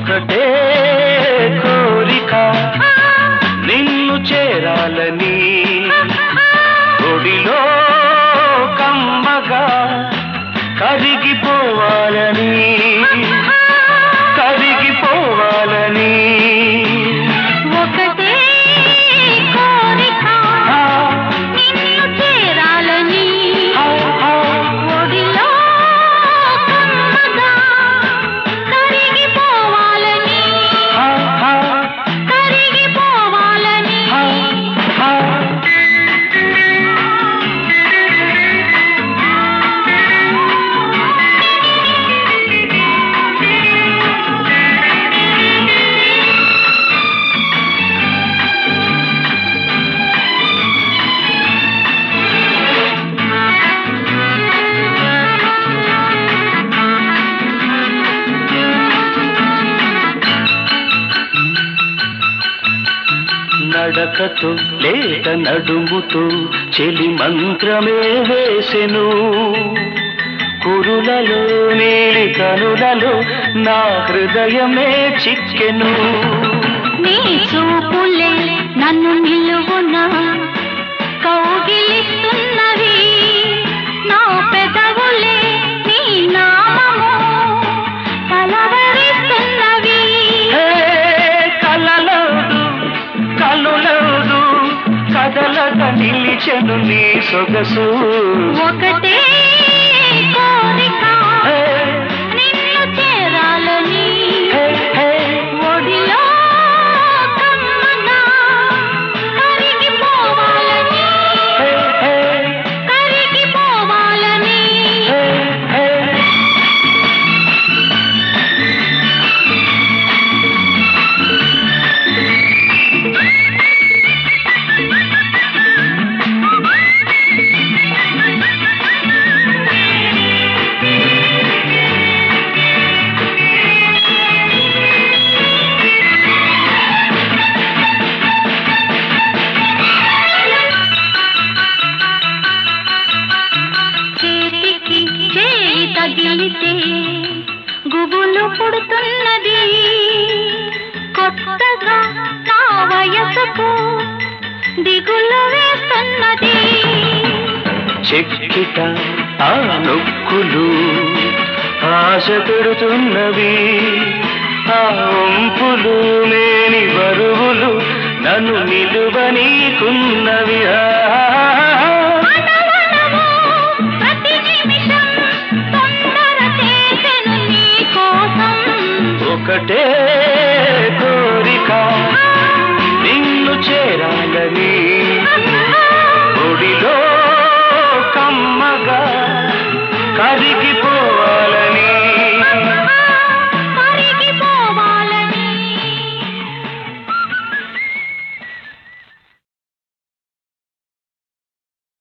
ఒకటే కోరిక నిన్ను చేరాలని ఒడిలో కమ్మగా కరిగిపోవాలని కరిగిపోవాలని ఒకటే కోరిక నిన్ను చేరాలని ఒడిలో కమ్మగా కరిగిపోవాలని కరిగిపోవాలని నడకతో లేత నడుముతో చెలి మంత్రమే వేసెను కురులలో నీలి కనులలో నా హృదయమే చిక్కెను నీ చూపులే నన్ను నిలువునా కౌగిలిస్తున్నవి నా పెదవులే నీ నామము పలవరిస్తున్నవి కలలదు కలులదు కదలక నిలిచెను నీ సొగసు ఒకటే కోరిక నిన్ను చేరాలని ఒడిలో కమ్మగా కరిగిపోవాలని కరిగిపోవాలని చేతికి చేయి తగిలితే గుబులు పుడుతున్నది కొత్తగా నా వయసుకు దిగులు వేస్తున్నది చెక్కిట ఆ నొక్కులు ఆశ పెడుతున్నవి ఆ వంపులు లేని బరువులు నన్ను నిలువనీకున్నవి